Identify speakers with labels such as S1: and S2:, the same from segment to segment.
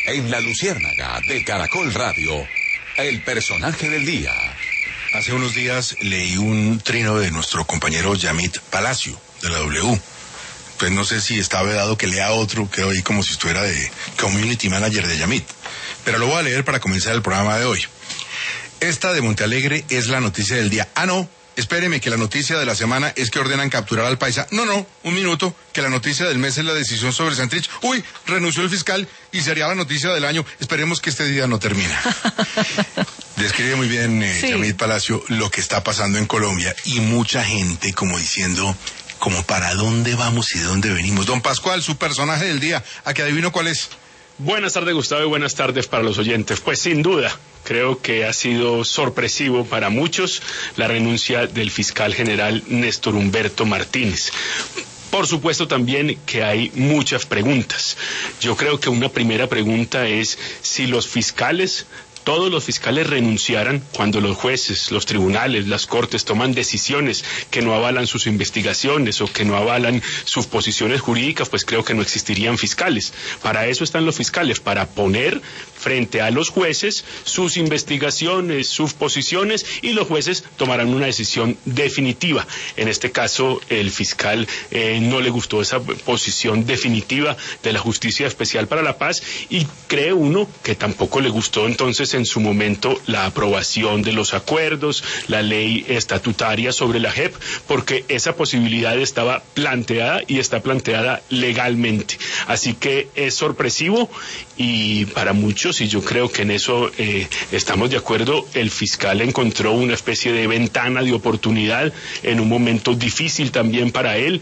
S1: En La Luciérnaga de Caracol Radio, el personaje del día.
S2: Hace unos días leí un trino de nuestro compañero Yamit Palacio, de la W. Pues no sé si está vedado que lea otro, quedo ahí como si estuviera de community manager de Yamit. Pero lo voy a leer para comenzar el programa de hoy. Esta de Montealegre es la noticia del día. Ah, no, espéreme, que la noticia de la semana es que ordenan capturar al paisa. No, un minuto, que la noticia del mes es la decisión sobre Santrich. Uy, renunció el fiscal y sería la noticia del año. Esperemos que este día no termine. Describe muy bien Yamit Palacio lo que está pasando en Colombia y mucha gente como diciendo, como para dónde vamos y de dónde venimos. Don Pascual, su personaje del día, ¿a que adivino cuál es?
S3: Buenas tardes, Gustavo, y buenas tardes para los oyentes. Pues sin duda, creo que ha sido sorpresivo para muchos la renuncia del fiscal general Néstor Humberto Martínez. Por supuesto también que hay muchas preguntas. Yo creo que una primera pregunta es si todos los fiscales renunciaran cuando los jueces, los tribunales, las cortes toman decisiones que no avalan sus investigaciones o que no avalan sus posiciones jurídicas, pues creo que no existirían fiscales. Para eso están los fiscales, para poner frente a los jueces sus investigaciones, sus posiciones, y los jueces tomarán una decisión definitiva. En este caso, el fiscal no le gustó esa posición definitiva de la Justicia Especial para la Paz, y cree uno que tampoco le gustó entonces en su momento la aprobación de los acuerdos, la ley estatutaria sobre la JEP, porque esa posibilidad estaba planteada y está planteada legalmente. Así que es sorpresivo y para muchos, y yo creo que en eso estamos de acuerdo, el fiscal encontró una especie de ventana de oportunidad en un momento difícil también para él,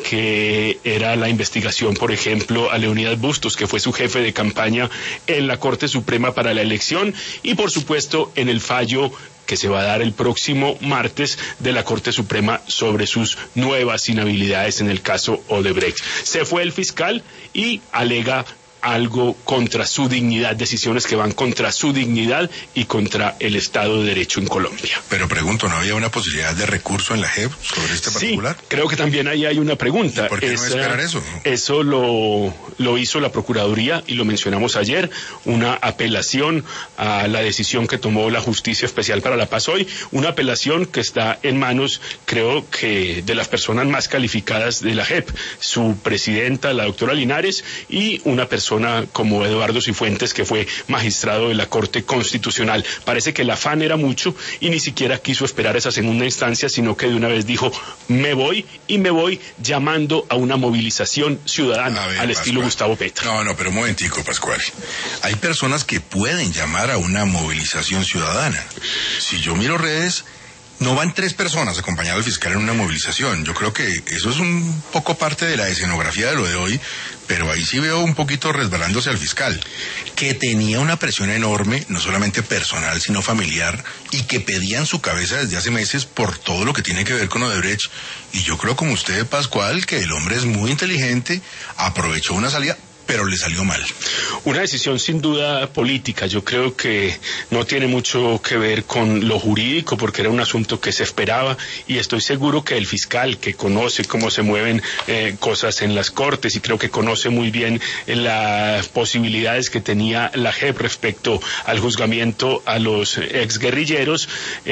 S3: que era la investigación, por ejemplo, a Leonidas Bustos, que fue su jefe de campaña en la Corte Suprema para la elección, y por supuesto en el fallo que se va a dar el próximo martes de la Corte Suprema sobre sus nuevas inhabilidades en el caso Odebrecht. Se fue el fiscal y alega algo contra su dignidad, decisiones que van contra su dignidad y contra el Estado de Derecho en Colombia.
S2: Pero pregunto, ¿no había una posibilidad de recurso en la JEP sobre este particular?
S3: Sí, creo que también ahí hay una pregunta.
S2: ¿Por qué no esperar eso?
S3: Eso lo hizo la Procuraduría y lo mencionamos ayer, una apelación a la decisión que tomó la Justicia Especial para la Paz hoy, una apelación que está en manos, creo que, de las personas más calificadas de la JEP, su presidenta, la doctora Linares, y una persona como Eduardo Cifuentes, que fue magistrado de la Corte Constitucional. Parece que el afán era mucho y ni siquiera quiso esperar esa segunda instancia, sino que de una vez dijo, me voy, y me voy llamando a una movilización ciudadana, al estilo Gustavo Petro.
S2: No, pero un momentico, Pascual. Hay personas que pueden llamar a una movilización ciudadana. Si yo miro redes, no van 3 personas a acompañar al fiscal en una movilización. Yo creo que eso es un poco parte de la escenografía de lo de hoy, pero ahí sí veo un poquito resbalándose al fiscal, que tenía una presión enorme, no solamente personal, sino familiar, y que pedían su cabeza desde hace meses por todo lo que tiene que ver con Odebrecht. Y yo creo, como usted, Pascual, que el hombre es muy inteligente, aprovechó una salida, pero le salió mal.
S3: Una decisión sin duda política. Yo creo que no tiene mucho que ver con lo jurídico, porque era un asunto que se esperaba, y estoy seguro que el fiscal, que conoce cómo se mueven cosas en las cortes, y creo que conoce muy bien las posibilidades que tenía la JEP respecto al juzgamiento a los exguerrilleros,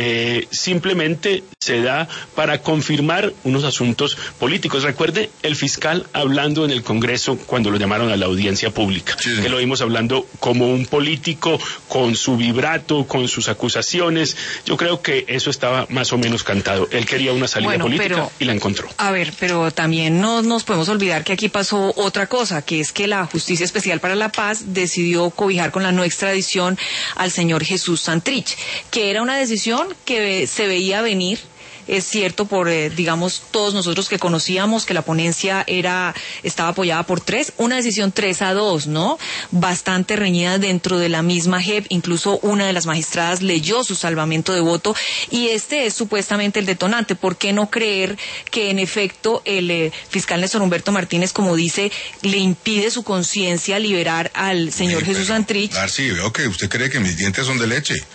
S3: simplemente se da para confirmar unos asuntos políticos. Recuerde el fiscal hablando en el Congreso cuando lo llamaron a la audiencia pública, sí, que lo vimos hablando como un político, con su vibrato, con sus acusaciones. Yo creo que eso estaba más o menos cantado. Él quería una salida política y la encontró.
S4: A ver, pero también no nos podemos olvidar que aquí pasó otra cosa, que es que la Justicia Especial para la Paz decidió cobijar con la no extradición al señor Jesús Santrich, que era una decisión que se veía venir. Es cierto, por digamos todos nosotros que conocíamos que la ponencia estaba apoyada por 3, una decisión 3-2, ¿no? Bastante reñida dentro de la misma JEP, incluso una de las magistradas leyó su salvamento de voto, y este es supuestamente el detonante. ¿Por qué no creer que en efecto el fiscal Néstor Humberto Martínez, como dice, le impide su conciencia liberar al señor Jesús Santrich?
S2: Sí, veo que usted cree que mis dientes son de leche.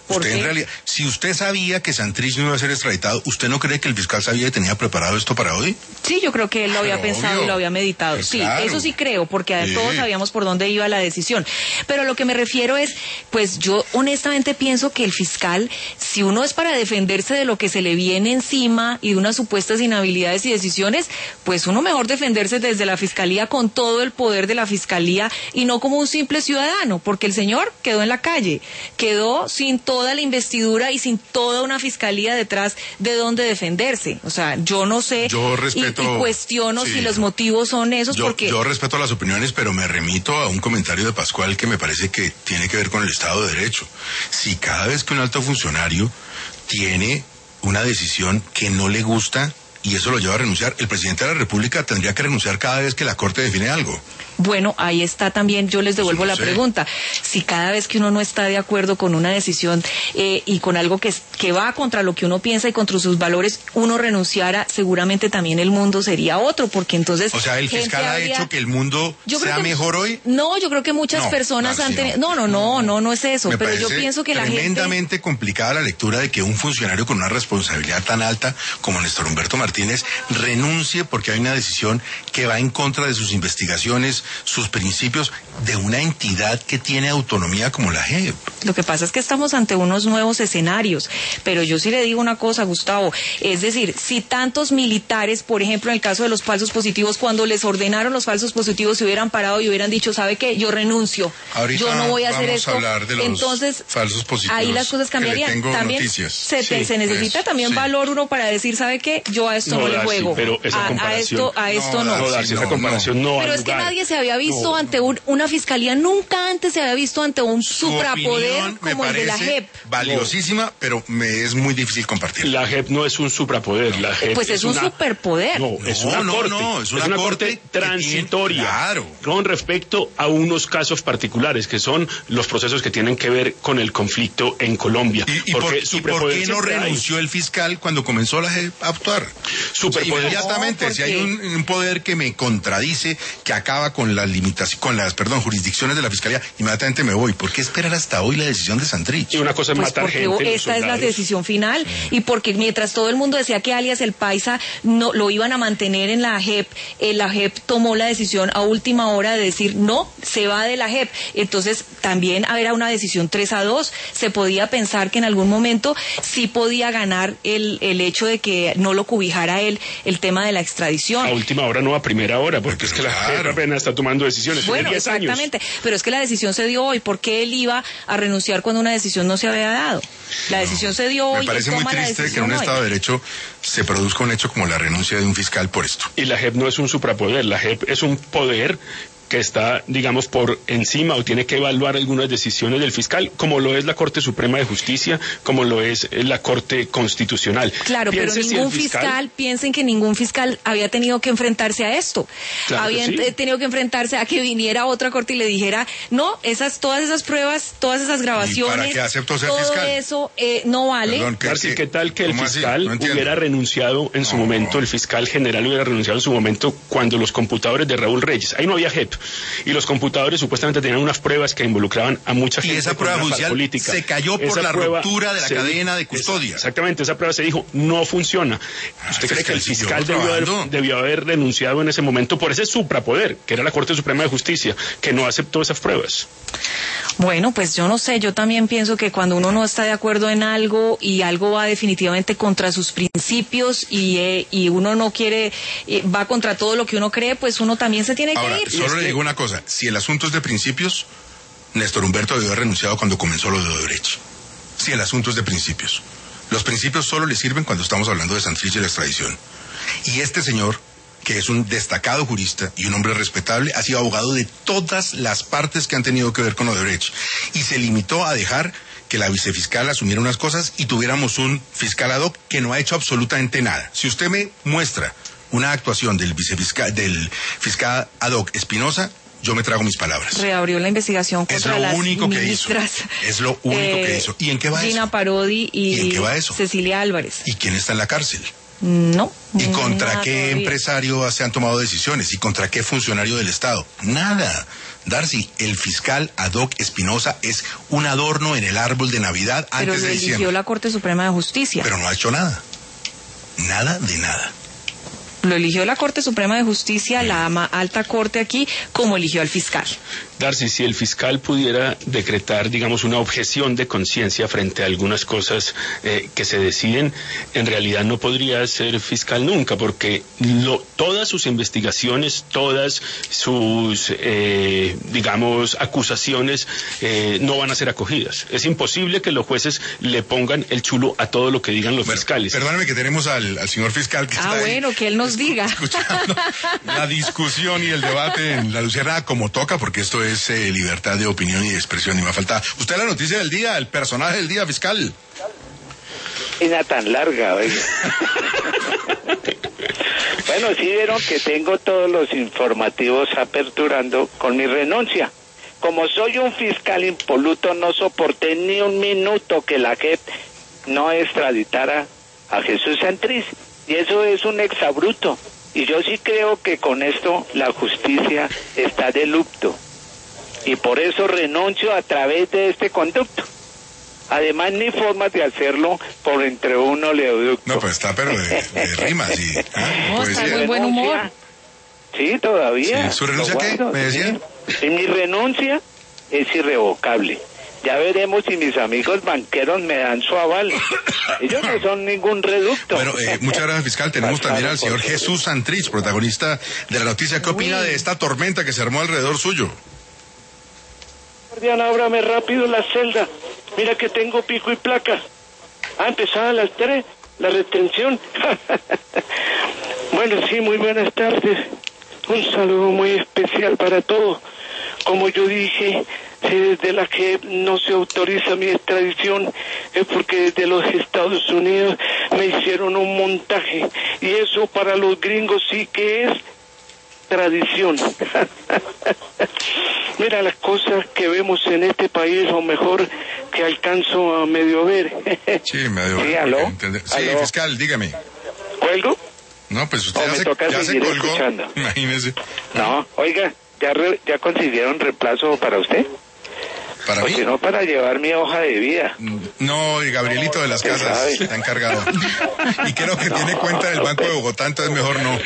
S2: Usted en realidad, si usted sabía que Santrich no iba a ser extraditado, ¿usted no cree que el fiscal sabía y tenía preparado esto para hoy?
S4: Sí, yo creo que él lo había
S2: Claro,
S4: pensado
S2: obvio.
S4: y lo había meditado.
S2: Pues
S4: Sí,
S2: claro.
S4: eso sí creo, porque
S2: Sí.
S4: todos sabíamos por dónde iba la decisión. Pero lo que me refiero es, pues yo honestamente pienso que el fiscal, si uno es para defenderse de lo que se le viene encima y de unas supuestas inhabilidades y decisiones, pues uno mejor defenderse desde la fiscalía con todo el poder de la fiscalía y no como un simple ciudadano, porque el señor quedó en la calle, quedó sin toda la investidura y sin toda una fiscalía detrás de dónde defenderse. O sea, yo no sé.
S2: Yo respeto.
S4: Y cuestiono
S2: sí,
S4: si los motivos son esos, porque...
S2: Yo respeto las opiniones, pero me remito a un comentario de Pascual que me parece que tiene que ver con el Estado de Derecho. Si cada vez que un alto funcionario tiene una decisión que no le gusta y eso lo lleva a renunciar, el presidente de la República tendría que renunciar cada vez que la Corte define algo.
S4: Bueno, ahí está también, yo les devuelvo
S2: no
S4: la
S2: sé.
S4: pregunta. Si cada vez que uno no está de acuerdo con una decisión y con algo que va contra lo que uno piensa y contra sus valores, uno renunciara, seguramente también el mundo sería otro, porque entonces...
S2: O sea, el fiscal ha hecho que el mundo sea mejor hoy.
S4: No, yo creo que muchas
S2: No,
S4: personas
S2: Marci,
S4: han tenido... No es eso,
S2: Me
S4: pero yo
S2: parece
S4: pienso que la gente...
S2: tremendamente complicada la lectura de que un funcionario con una responsabilidad tan alta como Néstor Humberto Martínez renuncie porque hay una decisión que va en contra de sus investigaciones, sus principios, de una entidad que tiene autonomía como la JEP.
S4: Lo que pasa es que estamos ante unos nuevos escenarios, pero yo sí le digo una cosa, Gustavo, es decir, si tantos militares, por ejemplo, en el caso de los falsos positivos, cuando les ordenaron los falsos positivos, se hubieran parado y hubieran dicho, ¿sabe qué? Yo renuncio,
S2: Ahorita
S4: yo no voy a hacer
S2: vamos
S4: esto.
S2: a hablar de los
S4: entonces,
S2: falsos positivos,
S4: ahí las cosas
S2: que le
S4: cambiarían.
S2: tengo
S4: También
S2: noticias.
S4: se
S2: Sí,
S4: necesita
S2: eso,
S4: también
S2: sí.
S4: valor uno para decir, ¿sabe qué? Yo a esto no le
S3: Darcy,
S4: juego.
S3: pero esa comparación...
S4: A esto no.
S3: No, Darcy, esa
S2: no,
S3: comparación no,
S4: Pero
S3: ha
S4: es que
S3: lugar.
S4: nadie se había visto ante una fiscalía, nunca antes se había visto ante un
S2: Su
S4: suprapoder
S2: opinión me
S4: como el de la
S2: parece
S4: JEP.
S2: valiosísima, pero me es muy difícil compartirla.
S3: La JEP no es un suprapoder, la JEP
S4: Pues es un superpoder.
S3: No, es una corte.
S2: Es una corte que
S3: transitoria.
S2: tiene, claro.
S3: Con respecto a unos casos particulares, que son los procesos que tienen que ver con el conflicto en Colombia.
S2: ¿Y por qué no
S3: superpoder siempre hay.
S2: renunció el fiscal cuando comenzó la JEP a actuar?
S3: Superpoder.
S2: Inmediatamente,
S4: No,
S2: si hay un poder que me contradice, que acaba con las limitaciones, con las, jurisdicciones de la fiscalía, inmediatamente me voy. ¿Por qué esperar hasta hoy la decisión de Santrich?
S3: Y una cosa es
S4: Pues
S3: matar
S4: porque
S3: gente. los
S4: esta es la
S3: soldados.
S4: decisión final y porque mientras todo el mundo decía que alias el Paisa no lo iban a mantener en la JEP tomó la decisión a última hora de decir no, se va de la JEP. Entonces también era una decisión 3-2. Se podía pensar que en algún momento sí podía ganar el hecho de que no lo cobijara él el tema de la extradición.
S3: A última hora, no a primera hora, porque es que la JEP
S2: Claro.
S3: apenas está tomando decisiones. Tiene
S4: Bueno,
S3: 10 años.
S4: exactamente, pero es que la decisión se dio hoy. ¿Por qué él iba a renunciar cuando una decisión no se había dado? La decisión se dio hoy.
S2: Me parece
S4: él
S2: muy
S4: toma la
S2: triste que en
S4: decisión
S2: un
S4: hoy.
S2: Estado de Derecho se produzca un hecho como la renuncia de un fiscal por esto.
S3: Y la JEP no es un suprapoder, la JEP es un poder que está, digamos, por encima o tiene que evaluar algunas decisiones del fiscal, como lo es la Corte Suprema de Justicia, como lo es la Corte Constitucional.
S4: Claro, pero
S3: Piense si
S4: ningún
S3: el
S4: fiscal, piensen que ningún fiscal había tenido que enfrentarse a esto.
S3: Claro que
S4: Habían
S3: sí.
S4: tenido que enfrentarse a que viniera otra corte y le dijera, no, todas esas pruebas, todas esas grabaciones,
S2: para qué aceptó ser
S4: todo
S2: fiscal?
S4: eso no vale.
S2: Perdón,
S3: Darcy, ¿qué tal que el
S2: ¿cómo así?
S3: fiscal
S2: No entiendo.
S3: hubiera renunciado en su momento, el fiscal general hubiera renunciado en su momento cuando los computadores de Raúl Reyes, ahí no había JEP, y los computadores supuestamente tenían unas pruebas que involucraban a mucha
S2: Y
S3: gente.
S2: esa
S3: con
S2: prueba
S3: una
S2: judicial
S3: política.
S2: se cayó por
S3: Esa
S2: la
S3: prueba
S2: ruptura de la
S3: se
S2: cadena de custodia.
S3: Exactamente, esa prueba se dijo, no funciona. ¿Usted
S2: ese
S3: cree que el
S2: fiscal
S3: fiscal
S2: siguió trabajando.
S3: debió haber renunciado en ese momento por ese suprapoder, que era la Corte Suprema de Justicia, que no aceptó esas pruebas?
S4: Bueno, pues yo no sé, yo también pienso que cuando uno no está de acuerdo en algo y algo va definitivamente contra sus principios y uno no quiere, va contra todo lo que uno cree, pues uno también se tiene
S2: Ahora,
S4: que ir.
S2: solo le digo una cosa, si el asunto es de principios, Néstor Humberto debió haber renunciado cuando comenzó lo de Odebrecht. Si el asunto es de principios. Los principios solo le sirven cuando estamos hablando de Santrich y la extradición. Y este señor, que es un destacado jurista y un hombre respetable, ha sido abogado de todas las partes que han tenido que ver con Odebrecht. Y se limitó a dejar que la vicefiscal asumiera unas cosas y tuviéramos un fiscal ad hoc que no ha hecho absolutamente nada. Si usted me muestra una actuación del fiscal ad hoc Espinosa, yo me trago mis palabras.
S4: Reabrió la investigación contra
S2: Es lo
S4: las
S2: único que hizo.
S4: ministras.
S2: Es lo único que hizo. ¿Y en qué va
S4: Gina
S2: eso?
S4: Parodi
S2: ¿Y en qué va eso?
S4: Cecilia Álvarez.
S2: ¿Y quién está en la cárcel?
S4: No.
S2: ¿Y contra
S4: nada
S2: qué
S4: todavía.
S2: empresario se han tomado decisiones? ¿Y contra qué funcionario del Estado? Nada. Darcy, el fiscal ad hoc Espinosa es un adorno en el árbol de Navidad
S4: Pero
S2: antes
S4: lo
S2: de
S4: eligió
S2: diciembre.
S4: la Corte Suprema de Justicia.
S2: Pero no ha hecho nada. Nada de nada.
S4: Lo eligió la Corte Suprema de Justicia, la alta corte aquí, como eligió al fiscal.
S3: Darcy, si el fiscal pudiera decretar, digamos, una objeción de conciencia frente a algunas cosas que se deciden, en realidad no podría ser fiscal nunca, porque todas sus investigaciones, todas sus, digamos, acusaciones no van a ser acogidas. Es imposible que los jueces le pongan el chulo a todo lo que digan los fiscales.
S2: Perdóname que tenemos al señor fiscal que está ahí
S4: bueno, que él nos diga.
S2: escuchando la discusión y el debate en La Luciérnaga como toca, porque esto es libertad de opinión y de expresión. Y me falta usted la noticia del día, el personaje del día, fiscal.
S5: Era tan larga, oiga. Bueno, sí vieron que tengo todos los informativos aperturando con mi renuncia. Como soy un fiscal impoluto, no soporté ni un minuto que la JEP no extraditara a Jesús Santrich. Y eso es un exabrupto. Y yo sí creo que con esto la justicia está de luto. Y por eso renuncio a través de este conducto. Además, ni formas de hacerlo por entre un oleoducto.
S2: No, pues está, pero de rimas y
S4: No, está de muy buen humor.
S5: Sí, todavía.
S2: Sí, ¿su renuncia
S5: Lo
S2: qué?
S5: guardo,
S2: ¿Me decían?
S5: sí. Y mi renuncia es irrevocable. Ya veremos si mis amigos banqueros me dan su aval. Ellos no son ningún reducto.
S2: Bueno, muchas gracias, fiscal. Tenemos también al señor Jesús Santrich, protagonista de la noticia. ¿Qué opina de esta tormenta que se armó alrededor suyo?
S5: Guardián, ábrame rápido la celda. Mira que tengo pico y placa. Empezaba a las 3, la retención. Bueno, sí, muy buenas tardes. Un saludo muy especial para todos. Como yo dije, si desde la que no se autoriza mi extradición es porque desde los Estados Unidos me hicieron un montaje. Y eso para los gringos sí que es tradición. Mira, las cosas que vemos en este país, o mejor que alcanzo a medio ver.
S2: Sí, medio
S5: Sí,
S2: ver.
S5: ¿aló?
S2: Sí,
S5: ¿Aló?
S2: fiscal, dígame.
S5: ¿Cuelgo?
S2: No, pues usted
S5: ¿O me toca
S2: ya se
S5: seguir
S2: colgó.
S5: escuchando?
S2: Imagínese.
S5: No, oiga, ¿ya consiguieron reemplazo para usted?
S2: ¿Para
S5: O
S2: mí?
S5: si no, para llevar mi hoja de vida.
S2: No, y Gabrielito de las
S5: ¿Quién
S2: Casas
S5: sabe?
S2: está encargado. Y creo que tiene cuenta del Banco de Bogotá, entonces mejor no.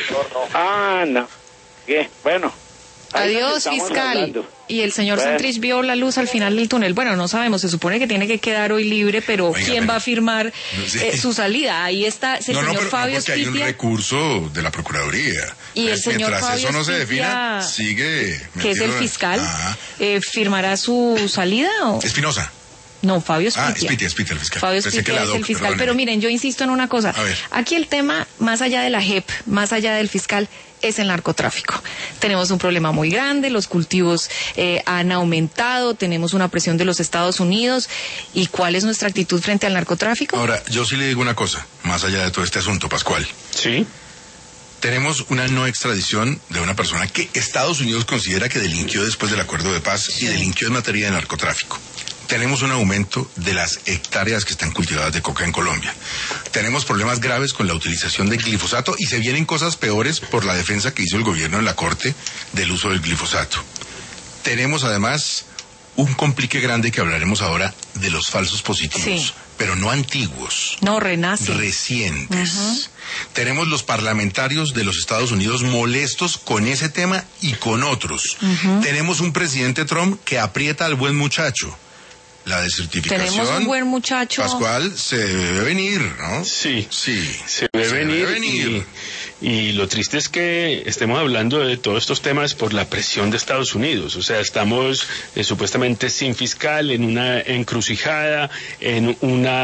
S5: No. ¿Qué? Bueno. ahí nos
S4: Adiós,
S5: estamos
S4: fiscal.
S5: hablando.
S4: Y el señor
S5: Bueno.
S4: Santrich vio la luz al final del túnel. Bueno, no sabemos, se supone que tiene que quedar hoy libre, pero
S2: Oiga,
S4: ¿quién
S2: pero-
S4: va a firmar
S2: Sí.
S4: su salida? Ahí está el señor
S2: pero
S4: Fabio
S2: porque hay un
S4: Espitia,
S2: recurso de la Procuraduría.
S4: Y el señor
S2: mientras
S4: Fabio
S2: eso no se defina,
S4: Espitia,
S2: sigue
S4: que es el
S2: metido en-
S4: fiscal,
S2: Ah,
S4: ¿firmará su salida o...?
S2: Espinosa.
S4: No, Fabio Espitia.
S2: Espitia, el fiscal.
S4: Fabio
S2: Pensé que
S4: Espitia
S2: la
S4: es el
S2: doc,
S4: fiscal.
S2: perdóneme.
S4: Pero miren, yo insisto en una cosa.
S2: A ver.
S4: Aquí el tema, más allá de la JEP, más allá del fiscal, es el narcotráfico. Tenemos un problema muy grande, los cultivos han aumentado, tenemos una presión de los Estados Unidos. ¿Y cuál es nuestra actitud frente al narcotráfico?
S2: Ahora, yo sí le digo una cosa, más allá de todo este asunto, Pascual.
S3: Sí.
S2: Tenemos una no extradición de una persona que Estados Unidos considera que delinquió después del acuerdo de paz y delinquió en materia de narcotráfico. Tenemos un aumento de las hectáreas que están cultivadas de coca en Colombia. Tenemos problemas graves con la utilización del glifosato y se vienen cosas peores por la defensa que hizo el gobierno en la Corte del uso del glifosato. Tenemos además un complique grande que hablaremos ahora de los falsos positivos,
S4: Sí.
S2: pero no antiguos.
S4: No, renace.
S2: Recientes. Tenemos los parlamentarios de los Estados Unidos molestos con ese tema y con otros. Tenemos un presidente Trump que aprieta al buen muchacho. La desertificación,
S4: Tenemos un buen muchacho.
S2: Pascual, se debe venir, ¿no?
S3: Sí.
S2: Sí.
S3: Se ve venir. Y lo triste es que estemos hablando de todos estos temas por la presión de Estados Unidos. O sea, estamos supuestamente sin fiscal, en una encrucijada, en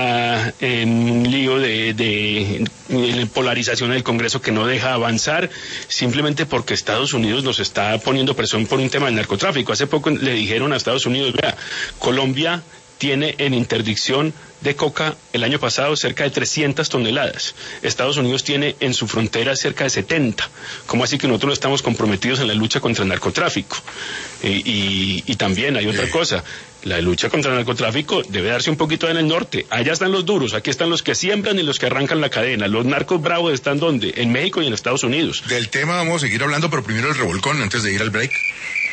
S3: un lío de polarización del Congreso que no deja avanzar, simplemente porque Estados Unidos nos está poniendo presión por un tema del narcotráfico. Hace poco le dijeron a Estados Unidos, vea, Colombia tiene en interdicción de coca el año pasado cerca de 300 toneladas. Estados Unidos tiene en su frontera cerca de 70. ¿Cómo así que nosotros no estamos comprometidos en la lucha contra el narcotráfico? Y también hay otra cosa. La lucha contra el narcotráfico debe darse un poquito en el norte. Allá están los duros, aquí están los que siembran y los que arrancan la cadena. Los narcos bravos están ¿dónde? En México y en Estados Unidos.
S2: Del tema vamos a seguir hablando, pero primero el revolcón antes de ir al break.